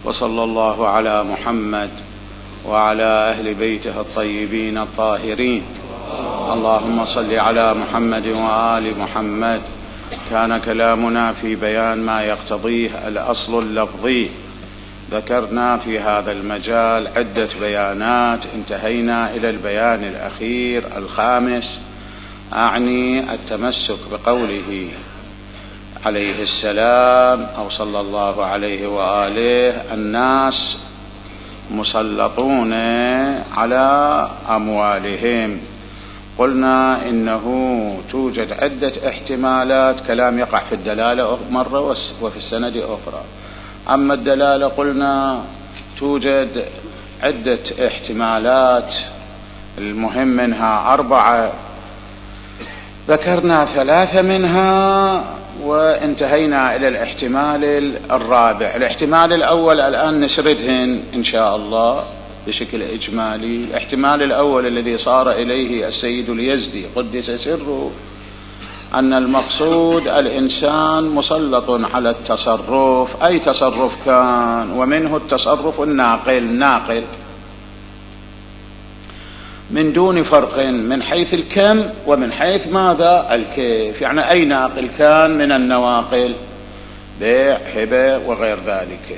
وصلى الله على محمد وعلى أهل بيته الطيبين الطاهرين. اللهم صل على محمد وآل محمد. كان كلامنا في بيان ما يقتضيه الأصل اللفظي. ذكرنا في هذا المجال عدة بيانات، انتهينا إلى البيان الأخير الخامس، أعني التمسك بقوله عليه السلام أو صلى الله عليه وآله: الناس مسلطون على أموالهم. قلنا إنه توجد عدة احتمالات، كلام يقع في الدلالة مرة وفي السند أخرى. أما الدلالة قلنا توجد عدة احتمالات، المهم منها 4، ذكرنا 3 منها وانتهينا إلى الاحتمال الرابع. الاحتمال الأول الآن نسردهن إن شاء الله بشكل إجمالي. الاحتمال الأول الذي صار إليه السيد اليزدي قدس سره، أن المقصود الإنسان مسلط على التصرف، أي تصرف كان، ومنه التصرف الناقل من دون فرق من حيث الكم ومن حيث ماذا الكيف. يعني أي ناقل كان من النواقل، بيع، هبة وغير ذلك،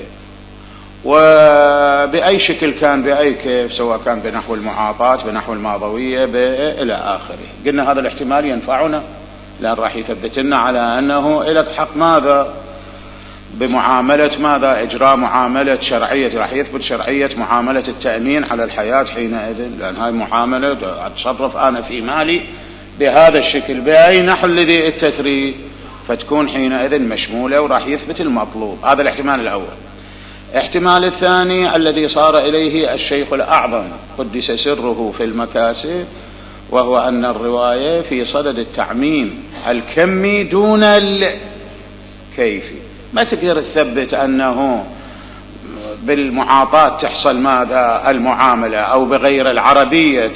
وبأي شكل كان، بأي كيف، سواء كان بنحو المعاطاة، بنحو الماضوية، إلى آخره. قلنا هذا الاحتمال ينفعنا لأن راح يثبت لنا على أنه لك حق ماذا بمعاملة ماذا، إجراء معاملة شرعية، راح يثبت شرعية معاملة التأمين على الحياة حينئذ، لأن هاي معاملة أتصرف أنا في مالي بهذا الشكل بأي نحو الذي التثريب، فتكون حينئذ مشمولة وراح يثبت المطلوب. هذا الاحتمال الأول. احتمال الثاني الذي صار إليه الشيخ الأعظم قدس سره في المكاسب، وهو أن الرواية في صدد التعميم الكمي دون الكيفي. ما تقدر تثبت أنه بالمعاطاة تحصل ماذا المعاملة أو بغير العربية،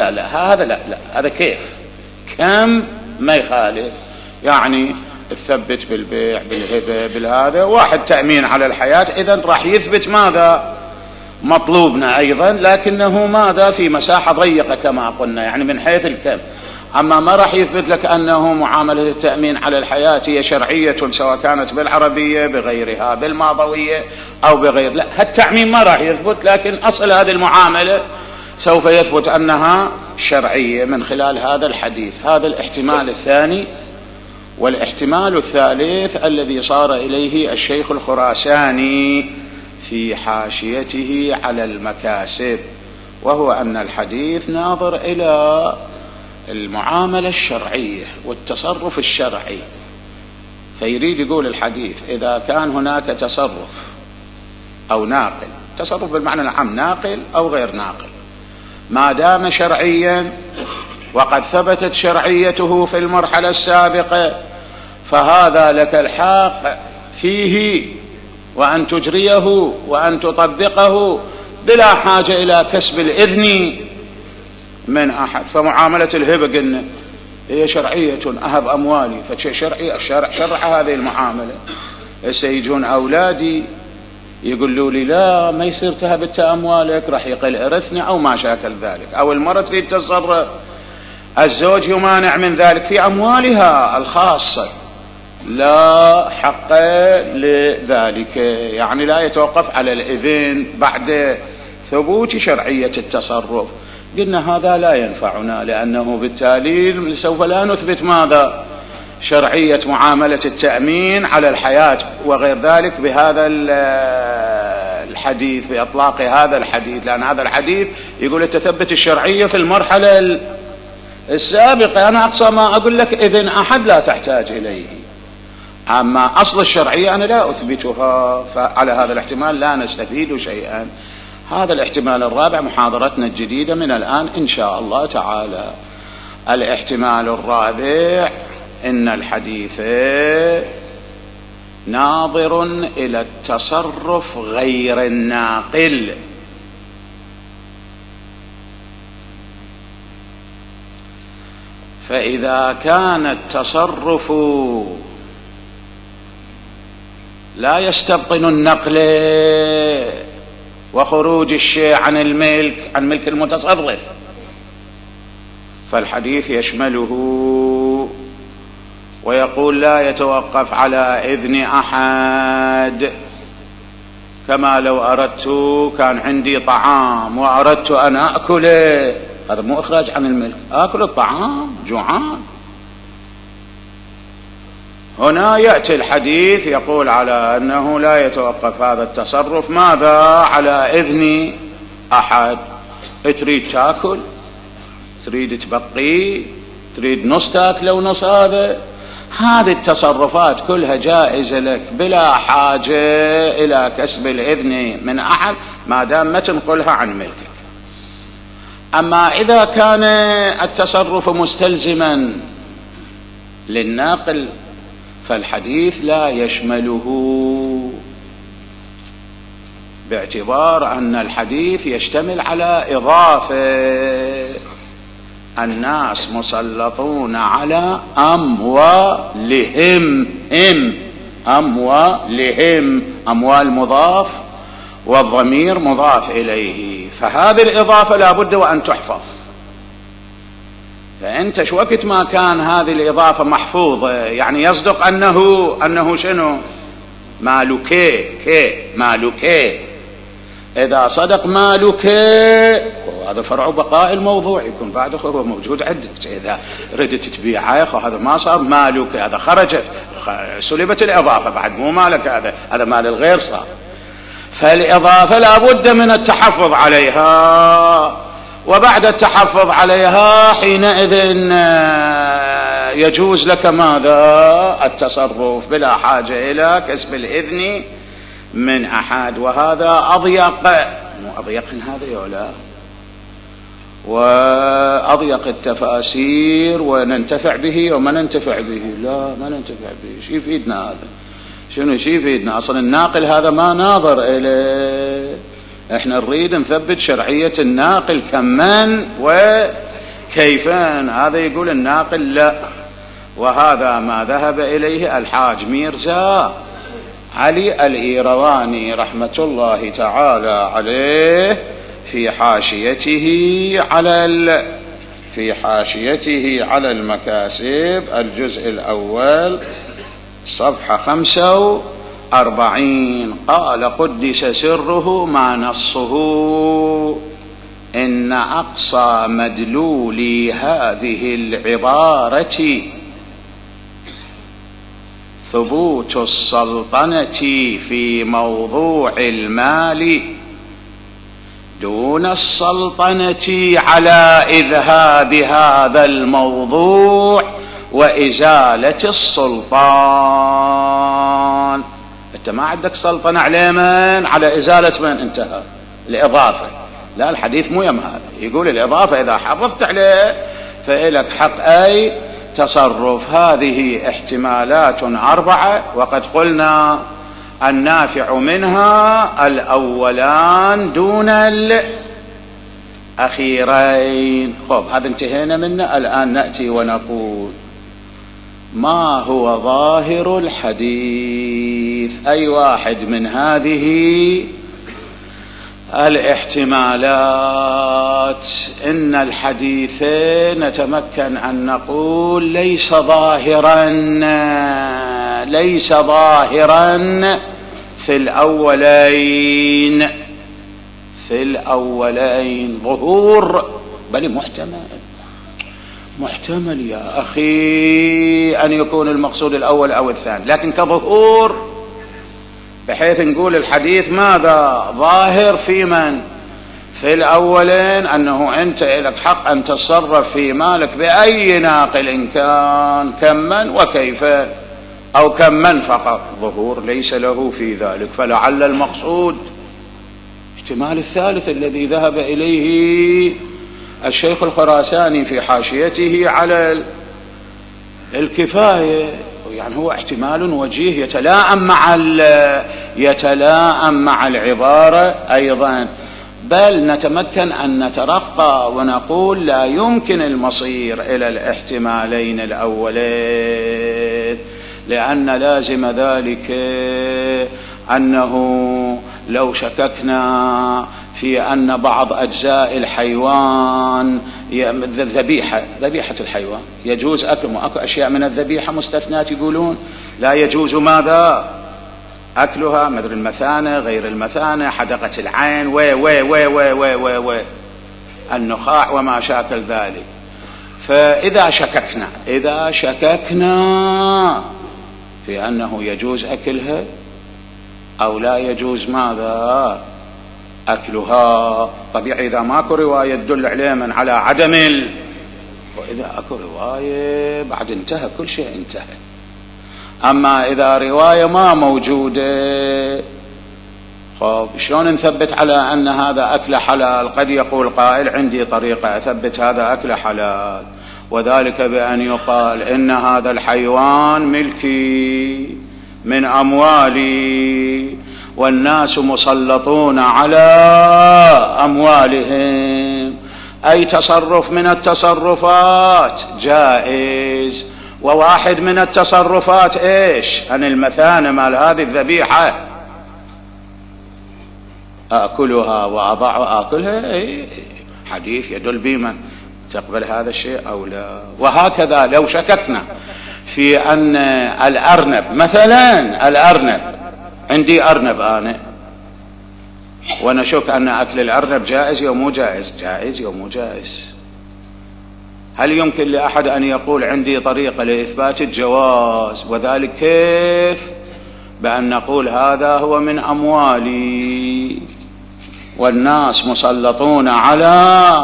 هذا كيف كم ما يخالف، يعني تثبت بالبيع بالهبة بالهذا، واحد تأمين على الحياة، إذن راح يثبت ماذا مطلوبنا أيضا، لكنه ماذا في مساحة ضيقة كما قلنا، يعني من حيث الكم. أما ما راح يثبت لك أنه معاملة التأمين على الحياة هي شرعية سواء كانت بالعربية بغيرها بالماضوية أو بغير، لا، التعميم ما راح يثبت، لكن أصل هذه المعاملة سوف يثبت أنها شرعية من خلال هذا الحديث. هذا الاحتمال الثاني. والاحتمال الثالث الذي صار إليه الشيخ الخراساني في حاشيته على المكاسب، وهو أن الحديث ناظر إلى المعاملة الشرعية والتصرف الشرعي، فيريد يقول الحديث إذا كان هناك تصرف أو ناقل، تصرف بالمعنى العام ناقل أو غير ناقل، ما دام شرعيا وقد ثبتت شرعيته في المرحلة السابقة، فهذا لك الحق فيه وأن تجريه وأن تطبقه بلا حاجة إلى كسب الإذن من أحد. فمعاملة الهبة قلنا هي شرعية، أهب أموالي، فشيء شرعي، الشرع شرع هذه المعاملة. سيجون أولادي يقولوا لي لا ما يصير تهب أموالك، راح يقل إرثني أو ما شاكل ذلك، أو المرأة تريد تصرف، الزوج يمانع من ذلك في أموالها الخاصة، لا حق لذلك، يعني لا يتوقف على الإذن بعد ثبوت شرعية التصرف. قلنا هذا لا ينفعنا، لأنه بالتالي سوف لا نثبت ماذا شرعية معاملة التأمين على الحياة وغير ذلك بهذا الحديث، بإطلاق هذا الحديث، لأن هذا الحديث يقول تثبت الشرعية في المرحلة السابقة. أنا أقصى ما أقول لك إذن أحد لا تحتاج إليه، أما أصل الشرعية أنا لا أثبتها، فعلى هذا الاحتمال لا نستفيد شيئا. هذا الاحتمال الرابع محاضرتنا الجديدة من الآن إن شاء الله تعالى. الاحتمال الرابع إن الحديث ناظر إلى التصرف غير الناقل، فإذا كان التصرف لا يستبطن النقل وخروج الشيء عن ملك المتصرف، فالحديث يشمله ويقول لا يتوقف على إذن أحد. كما لو أردت، كان عندي طعام وأردت أن أكله، هذا مو إخراج عن الملك، أكل الطعام جوعان. هنا يأتي الحديث يقول على أنه لا يتوقف هذا التصرف ماذا؟ على إذن أحد. تريد تأكل، تريد تبقي، تريد نص تأكل ونص هذه التصرفات كلها جائزة لك بلا حاجة إلى كسب الإذن من أحد ما دام ما تنقلها عن ملكك. أما إذا كان التصرف مستلزما للناقل فالحديث لا يشمله، باعتبار أن الحديث يشتمل على إضافة. الناس مسلطون على أموالهم، أموالهم، أموال مضاف والضمير مضاف إليه، فهذه الإضافة لا بد وأن تحفظ. فأنت شو وقت ما كان هذه الإضافة محفوظة يعني يصدق أنه شنو؟ مالك. إذا صدق مالك هذا فرع بقاء الموضوع، يكون بعد هو موجود عندك. إذا ردت تبيعه هذا ما صار مالك، هذا خرجت سلبت الإضافة، بعد مو مالك، هذا مال الغير صار. فالإضافة لا بد من التحفظ عليها، وبعد التحفظ عليها حينئذ يجوز لك ماذا؟ التصرف بلا حاجة إلى كسب الإذن من أحد. وهذا أضيق، مو أضيق من هذا يولا، وأضيق التفاسير، وننتفع به وما ننتفع به. لا ما ننتفع به، شي يفيدنا هذا؟ شنو شي يفيدنا؟ أصلا الناقل هذا ما ناظر إليه، احنا نريد نثبت شرعية الناقل كمن وكيفان. هذا يقول الناقل لا، وهذا ما ذهب إليه الحاج ميرزا علي الإيرواني رحمة الله تعالى عليه في حاشيته على المكاسب الجزء الأول صفحة 45. قال قدس سره ما نصه إن أقصى مدلول هذه العبارة ثبوت السلطنة في موضوع المال دون السلطنة على إذهاب هذا الموضوع وإزالة السلطان. أنت ما عندك سلطنة على من؟ على إزالة من؟ انتهى الإضافة. لا، الحديث مو يم هذا، يقول الإضافة إذا حافظت عليه فإلك حق أي تصرف. هذه احتمالات 4، وقد قلنا النافع منها الأولان دون الأخيرين. خب هذا انتهينا منه. الآن نأتي ونقول ما هو ظاهر الحديث؟ أي واحد من هذه الاحتمالات. إن الحديث نتمكن أن نقول ليس ظاهرا في الأولين ظهور، بل محتمل يا أخي أن يكون المقصود الأول أو الثاني، لكن كظهور بحيث نقول الحديث ماذا؟ ظاهر في من؟ في الأولين، أنه أنت لك حق أن تتصرف في مالك بأي ناقل كان، كمن وكيف، أو كمن فقط. ظهور ليس له في ذلك، فلعل المقصود احتمال الثالث الذي ذهب إليه الشيخ الخراساني في حاشيته على الكفاية. يعني هو احتمال وجيه يتلائم مع العبارة أيضا. بل نتمكن أن نترقى ونقول لا يمكن المصير إلى الاحتمالين الأولين، لأن لازم ذلك أنه لو شككنا في أن بعض أجزاء الحيوان ذبيحة الحيوان يجوز أكله، أكو أشياء من الذبيحة مستثنات يقولون لا يجوز ماذا أكلها، مثل المثانة غير المثانة، حدقة العين و النخاع وما شاكل ذلك. فإذا شككنا في أنه يجوز أكلها أو لا يجوز ماذا أكلها، طبيعي إذا ماكو رواية تدل عليه من على عدم وإذا أكو رواية بعد انتهى كل شيء انتهى. أما إذا رواية ما موجودة، طب شلون نثبت على أن هذا أكل حلال؟ قد يقول قائل عندي طريقة أثبت هذا أكل حلال، وذلك بأن يقال إن هذا الحيوان ملكي من أموالي والناس مسلطون على أموالهم، أي تصرف من التصرفات جائز. وواحد من التصرفات إيش؟ أن المثانة مال هذه الذبيحة أكلها وأضع أكلها، حديث يدل بمن تقبل هذا الشيء أو لا. وهكذا لو شككنا في أن الأرنب مثلا، الأرنب عندي أرنب أنا ونشك أن أكل الأرنب جائز أو مو جائز، جائز أو مو جائز، هل يمكن لأحد أن يقول عندي طريقة لإثبات الجواز؟ وذلك كيف؟ بأن نقول هذا هو من أموالي والناس مسلطون على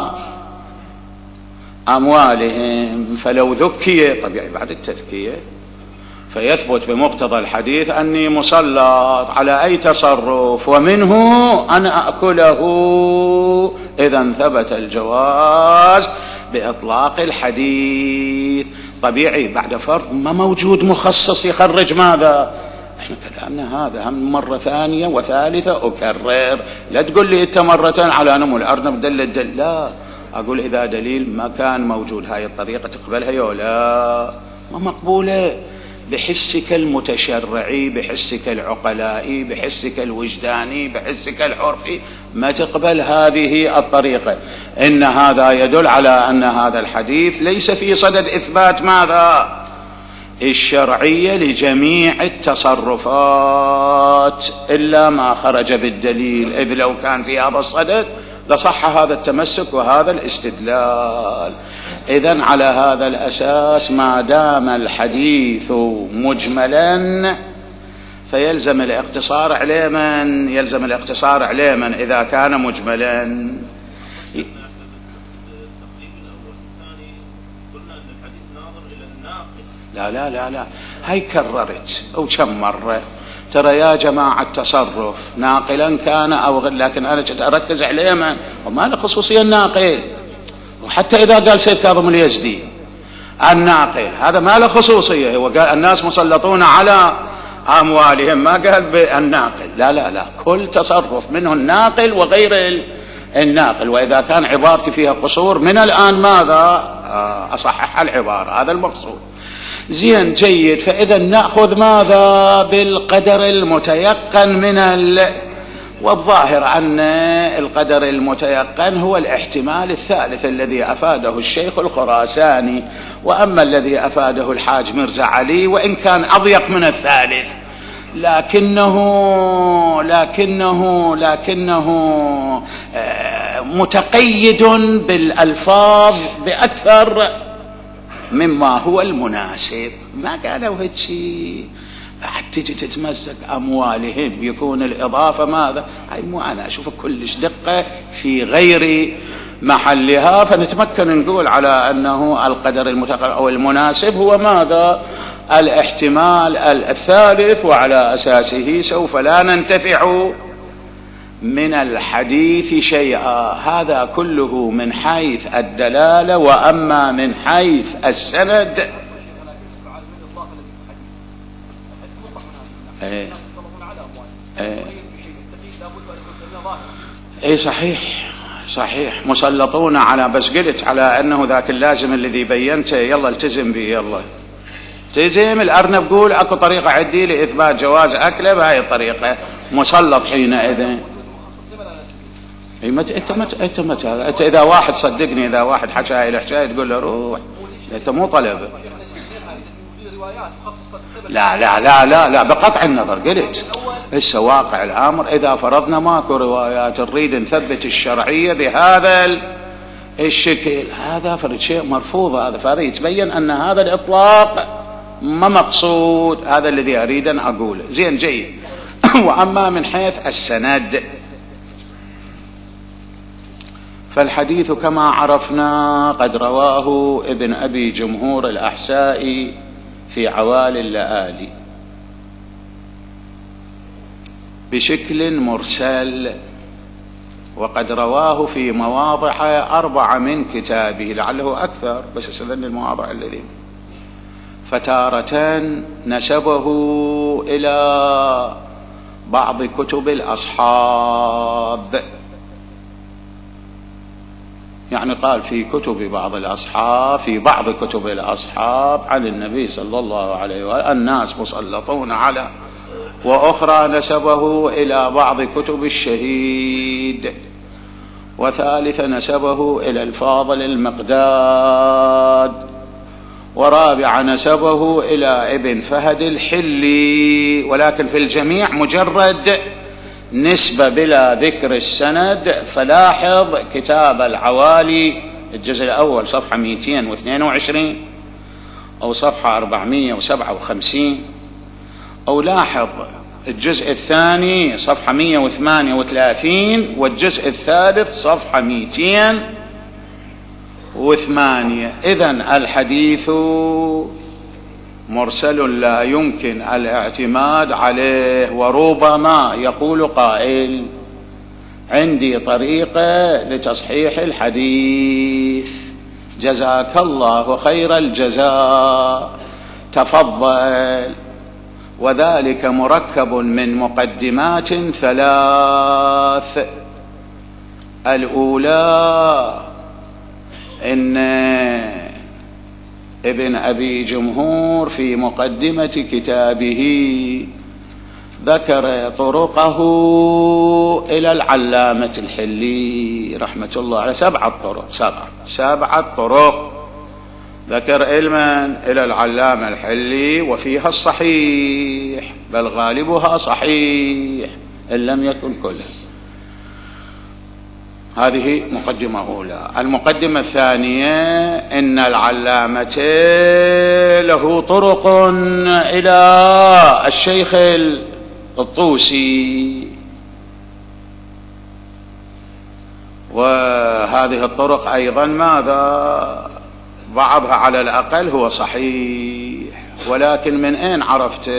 أموالهم، فلو ذكي طبيعي بعد التذكية فيثبت بمقتضى الحديث أني مسلط على أي تصرف ومنه أن أكله، إذن ثبت الجواز بإطلاق الحديث. طبيعي بعد فرض ما موجود مخصص يخرج ماذا، احنا كلامنا هذا هم مرة ثانية وثالثة أكرر، لا تقول لي انت مرة على نمو الأرنب دل، لا، أقول إذا دليل ما كان موجود هاي الطريقة تقبلها يا لا، ما مقبولة بحسك المتشرعي، بحسك العقلائي، بحسك الوجداني، بحسك العرفي، ما تقبل هذه الطريقة. إن هذا يدل على أن هذا الحديث ليس في صدد إثبات ماذا الشرعية لجميع التصرفات إلا ما خرج بالدليل، إذ لو كان في هذا الصدد لصح هذا التمسك وهذا الاستدلال. إذن على هذا الأساس ما دام الحديث مجملا فيلزم الاقتصار عليه من؟ يلزم الاقتصار عليه من إذا كان مجملا. لا هاي كررت أو كم مرة، ترى يا جماعة التصرف ناقلا كان أو غير، لكن أنا أركز عليه من وما له خصوصية الناقل. وحتى إذا قال سيد كاظم اليزدي الناقل هذا ما له خصوصية، هو قال الناس مسلطون على أموالهم، ما قال بالناقل. لا كل تصرف منه الناقل وغير الناقل، وإذا كان عبارتي فيها قصور من الآن ماذا أصحح العبارة، هذا المقصود. زين جيد. فإذا نأخذ ماذا بالقدر المتيقن من والظاهر أن القدر المتيقن هو الاحتمال الثالث الذي أفاده الشيخ الخراساني، وأما الذي أفاده الحاج مرزا علي وإن كان أضيق من الثالث لكنه متقيد بالألفاظ بأكثر مما هو المناسب. ما قالوا هيك شيء بعد تجي تتمسك أموالهم يكون الإضافة ماذا؟ هاي مو أنا أشوف كلش دقة في غير محلها، فنتمكن نقول على أنه القدر المتقرر أو المناسب هو ماذا؟ الاحتمال الثالث، وعلى أساسه سوف لا ننتفع من الحديث شيئا. هذا كله من حيث الدلالة، وأما من حيث السند اي صحيح مسلطون على، بس قلت على انه ذاك اللازم الذي بينته يلا التزم به، يلا تزم الأرنب قول أكو طريقة عندي لإثبات جواز أكله بهاي الطريقة، مسلط حينئذ. أنت إذا واحد صدقني، إذا واحد حكى هاي الحكاية تقول له روح، أنت مو طلبه. لا لا لا لا لا بقطع النظر قلت هسه واقع الأمر إذا فرضنا ماكو روايات نريد نثبت الشرعية بهذا الشكل، هذا فرد شيء مرفوض، هذا فريد يتبين أن هذا الإطلاق ما مقصود، هذا الذي أريد أن أقوله. زين جيد. وأما من حيث السند فالحديث كما عرفنا قد رواه ابن أبي جمهور الأحسائي في عوالي اللآلي بشكل مرسل، وقد رواه في مواضع 4 من كتابه، لعله أكثر بس سذن المواضع الذين، فتارة نسبه إلى بعض كتب الأصحاب، يعني قال في كتب بعض الأصحاب، في بعض كتب الأصحاب عن النبي صلى الله عليه وسلم الناس مسلطون على، وأخرى نسبه إلى بعض كتب الشهيد، وثالث نسبه إلى الفاضل المقداد، ورابع نسبه إلى ابن فهد الحلي، ولكن في الجميع مجرد نسبة بلا ذكر السند. فلاحظ كتاب العوالي الجزء الأول صفحة 222 أو صفحة 457، أو لاحظ الجزء الثاني صفحة 138 والجزء الثالث صفحة 208. إذن الحديث مرسل لا يمكن الاعتماد عليه. وربما يقول قائل عندي طريقة لتصحيح الحديث، جزاك الله خير الجزاء، تفضل. وذلك مركب من مقدمات 3. الأولى إن ابن أبي جمهور في مقدمة كتابه ذكر طرقه إلى العلامة الحلي رحمة الله عليه 7 طرق، 7 طرق ذكر علما إلى العلامة الحلي، وفيها الصحيح بل غالبها صحيح إن لم يكن كلها. هذه مقدمة أولى. المقدمة الثانية إن العلامة له طرق إلى الشيخ الطوسي، وهذه الطرق أيضا ماذا بعضها على الأقل هو صحيح. ولكن من أين عرفت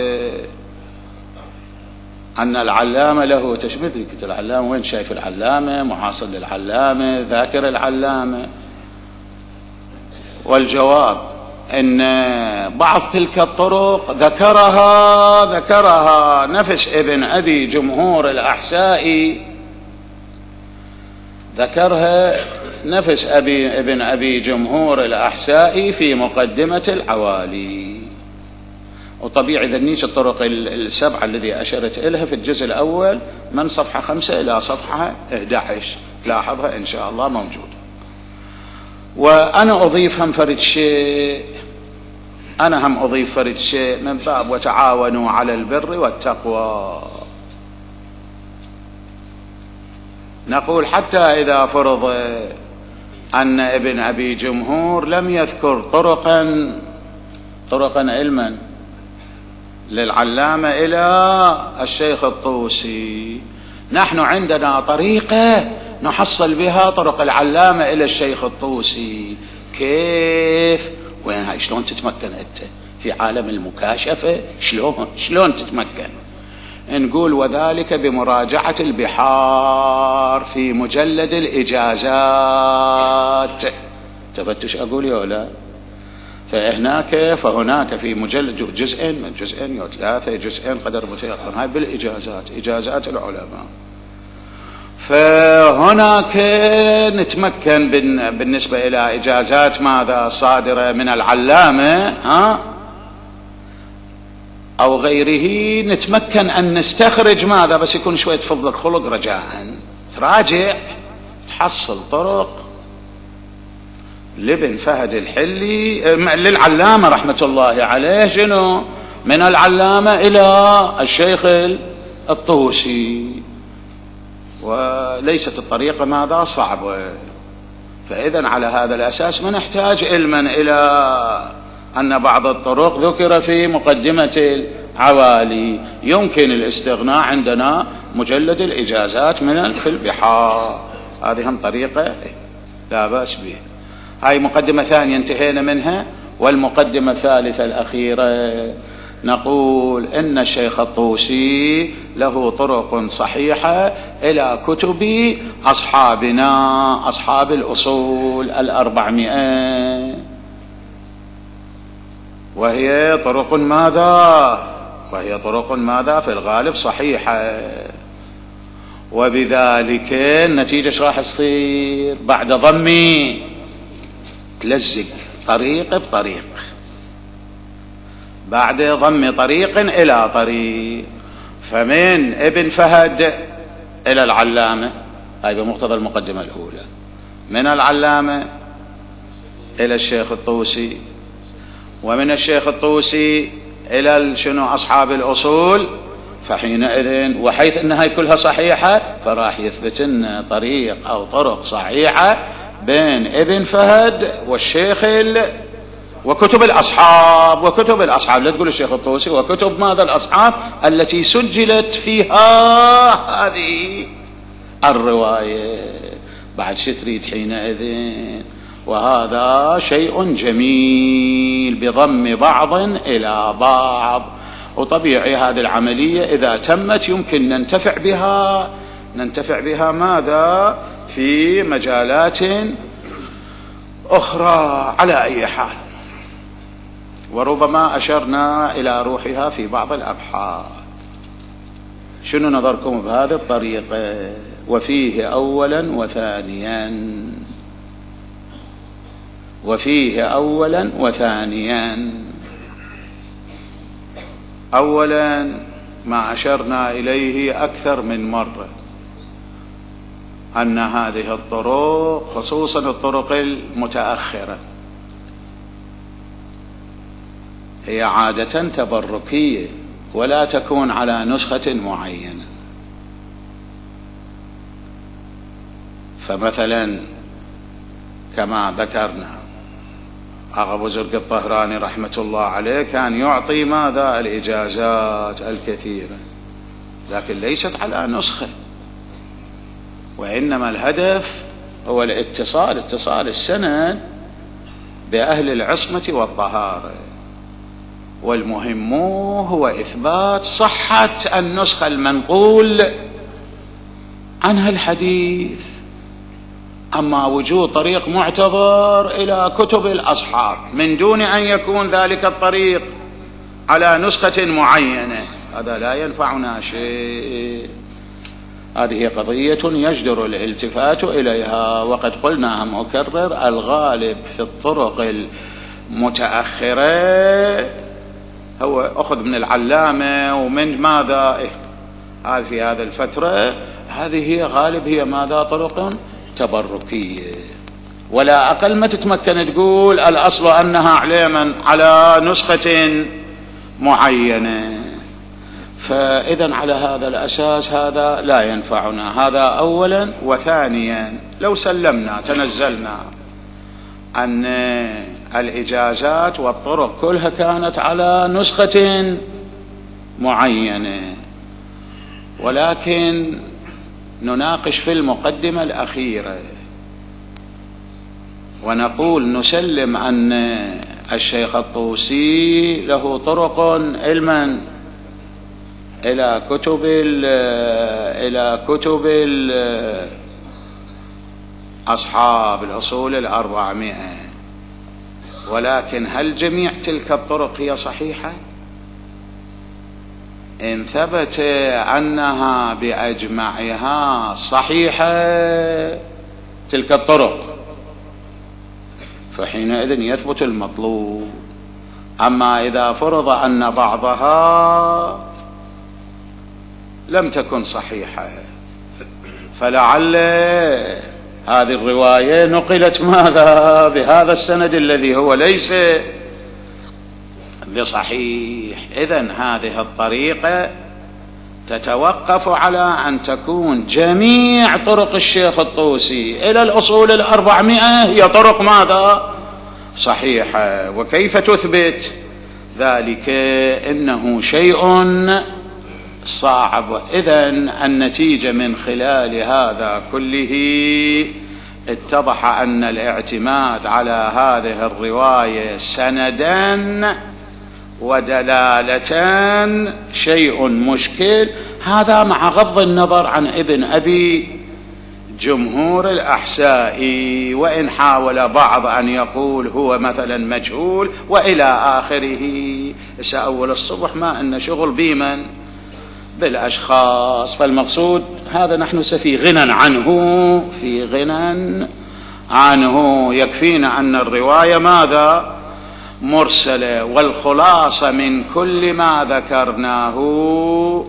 أن العلامة له تشبث لك العلامة؟ وين شايف العلامة؟ محاصر للعلامة، ذاكر العلامة. والجواب أن بعض تلك الطرق ذكرها نفس ابن أبي جمهور الأحسائي، ذكرها نفس ابن أبي جمهور الأحسائي في مقدمة العوالي. وطبيعي ذنيش الطرق 7 الذي أشرت إليها في الجزء الأول من صفحة 5 إلى صفحة 11 تلاحظها إن شاء الله موجودة. وأنا أضيف هم فرد شيء، من باب وتعاونوا على البر والتقوى. نقول حتى إذا فرض أن ابن أبي جمهور لم يذكر طرقا علما للعلامة إلى الشيخ الطوسي، نحن عندنا طريقة نحصل بها طرق العلامة إلى الشيخ الطوسي. كيف؟ وين هاي؟ شلون تتمكن أنت في عالم المكاشفة؟ شلون تتمكن؟ نقول وذلك بمراجعة البحار في مجلد الإجازات. تفتش أقول يا لا؟ فهناك في مجلد جزئين 3 جزئين قدر متيقن، هاي بالإجازات، إجازات العلماء. فهناك نتمكن بالنسبة إلى إجازات ماذا صادرة من العلامة، أو غيره نتمكن أن نستخرج ماذا، بس يكون شوية فضلك خلق رجاء تراجع تحصل طرق لابن فهد الحلي للعلامة رحمة الله عليه، شنو من العلامة إلى الشيخ الطوسي، وليست الطريقة ماذا صعبة. فإذا على هذا الأساس ما نحتاج علما إلى أن بعض الطرق ذكر في مقدمة العوالي، يمكن الاستغناء عندنا مجلد الإجازات من في البحار، هذه هم طريقة لا بأس بها. هاي مقدمة ثانية انتهينا منها. والمقدمة الثالثة الأخيرة نقول إن الشيخ الطوسي له طرق صحيحة إلى كتب أصحابنا أصحاب الأصول 400، وهي طرق ماذا في الغالب صحيحة. وبذلك النتيجة ايش راح تصير بعد ضمي تلزق طريق بطريق، بعد ضم طريق إلى طريق، فمن ابن فهد إلى العلامة، هاي بمقتضى المقدمة الأولى، من العلامة إلى الشيخ الطوسي، ومن الشيخ الطوسي إلى شنو أصحاب الأصول. فحينئذ وحيث أن هاي كلها صحيحة فراح يثبت لنا طريق أو طرق صحيحة بين ابن فهد والشيخ وكتب الأصحاب. وكتب الأصحاب لا تقول الشيخ الطوسي، وكتب ماذا الأصحاب التي سجلت فيها هذه الرواية. بعد شتريد حينئذ، وهذا شيء جميل بضم بعض إلى بعض. وطبيعي هذه العملية إذا تمت يمكن ننتفع بها ماذا في مجالات أخرى على أي حال، وربما أشرنا إلى روحها في بعض الأبحاث. شنو نظركم بهذه الطريقة؟ وفيه أولا وثانيا. أولا ما أشرنا إليه أكثر من مرة، أن هذه الطرق خصوصا الطرق المتأخرة هي عادة تبركية ولا تكون على نسخة معينة. فمثلا كما ذكرنا أغا أبو زرق الطهراني رحمة الله عليه كان يعطي ماذا الإجازات الكثيرة، لكن ليست على نسخة، وإنما الهدف هو اتصال السند بأهل العصمة والطهارة، والمهم هو إثبات صحة النسخة المنقول عنها الحديث. أما وجود طريق معتبر إلى كتب الأصحاب من دون أن يكون ذلك الطريق على نسخة معينة، هذا لا ينفعنا شيء. هذه قضية يجدر الالتفات إليها، وقد قلناها مكرر، الغالب في الطرق المتأخرة هو أخذ من العلامة ومن ماذا في هذه الفترة، هذه غالب هي ماذا طرق تبركية، ولا أقل ما تتمكن تقول الأصل أنها على نسخة معينة. فإذا على هذا الأساس هذا لا ينفعنا، هذا أولا. وثانيا لو سلمنا تنزلنا أن الإجازات والطرق كلها كانت على نسخة معينة، ولكن نناقش في المقدمة الأخيرة ونقول نسلم أن الشيخ الطوسي له طرق علما إلى كتب أصحاب الأصول 400، ولكن هل جميع تلك الطرق هي صحيحة؟ إن ثبت أنها بأجمعها صحيحة تلك الطرق فحينئذ يثبت المطلوب. أما إذا فرض أن بعضها لم تكن صحيحة، فلعل هذه الرواية نقلت ماذا بهذا السند الذي هو ليس بصحيح. إذن هذه الطريقة تتوقف على أن تكون جميع طرق الشيخ الطوسي إلى الأصول 400 هي طرق ماذا صحيحة. وكيف تثبت ذلك؟ إنه شيء صعب. إذن النتيجة من خلال هذا كله اتضح أن الاعتماد على هذه الرواية سندا ودلالة شيء مشكل، هذا مع غض النظر عن ابن أبي جمهور الأحساء، وإن حاول بعض أن يقول هو مثلا مجهول وإلى آخره. سأول الصبح ما أن شغل بمن بالأشخاص، فالمقصود هذا نحن في غنى عنه، في غنى عنه. يكفينا أن الرواية ماذا مرسلة. والخلاصة من كل ما ذكرناه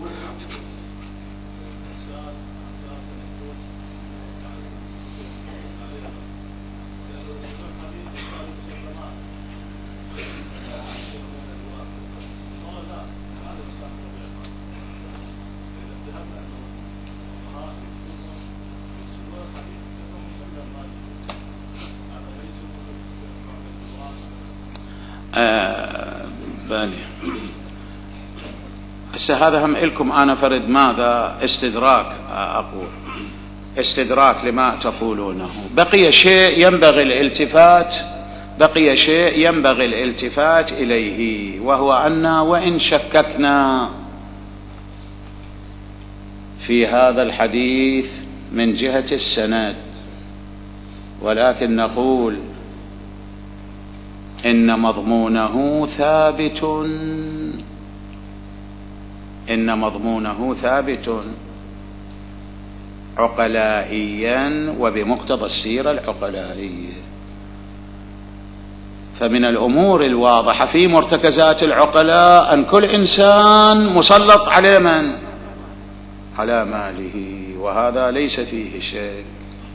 بالي. هسه هذا هم إلكم أنا فرد ماذا استدراك، أقول استدراك لما تقولونه. بقي شيء ينبغي الالتفات إليه، وهو أن وإن شككنا في هذا الحديث من جهة السند، ولكن نقول إن مضمونه ثابت عقلائيا وبمقتضى السيرة العقلائية. فمن الأمور الواضحة في مرتكزات العقلاء أن كل إنسان مسلط على من؟ على ماله، وهذا ليس فيه شيء.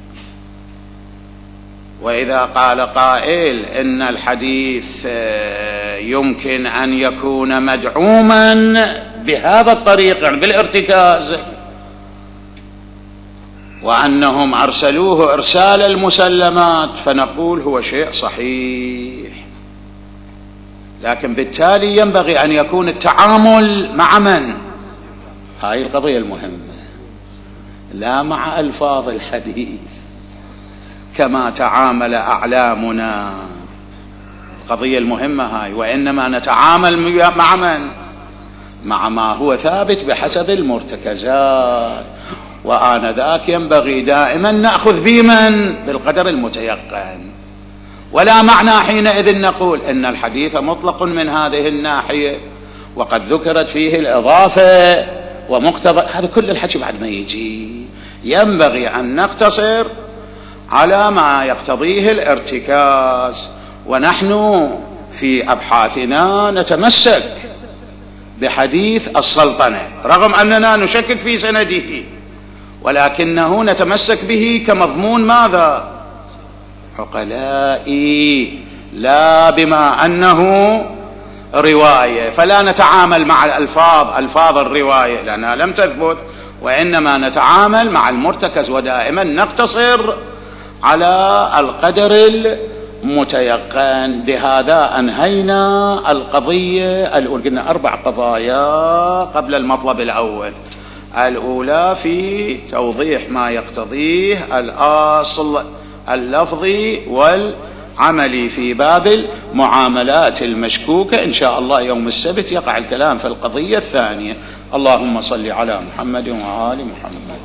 وإذا قال قائل إن الحديث يمكن أن يكون مدعوما بهذا الطريق، يعني بالارتكاز، وأنهم أرسلوه إرسال المسلمات، فنقول هو شيء صحيح. لكن بالتالي ينبغي أن يكون التعامل مع من؟ هاي القضية المهمة، لا مع ألفاظ الحديث كما تعامل أعلامنا. قضية المهمة هاي. وإنما نتعامل مع من؟ مع ما هو ثابت بحسب المرتكزات. وآنذاك ينبغي دائما نأخذ بمن؟ بالقدر المتيقن. ولا معنى حينئذ نقول إن الحديث مطلق من هذه الناحية وقد ذكرت فيه الإضافة ومقتضى، هذا كل الحكي بعد ما يجي. ينبغي أن نقتصر على ما يقتضيه الارتكاز. ونحن في أبحاثنا نتمسك بحديث السلطنة رغم أننا نشكك في سنده، ولكنه نتمسك به كمضمون ماذا؟ عقلائي، لا بما أنه رواية. فلا نتعامل مع ألفاظ الرواية لأنها لم تثبت، وإنما نتعامل مع المرتكز، ودائما نقتصر على القدر المتيقن. بهذا أنهينا القضية الأولى. قلنا 4 قضايا قبل المطلب الأول. الأولى في توضيح ما يقتضيه الأصل اللفظي والعملي في باب المعاملات المشكوكة. إن شاء الله يوم السبت يقع الكلام في القضية الثانية. اللهم صل على محمد وآل محمد.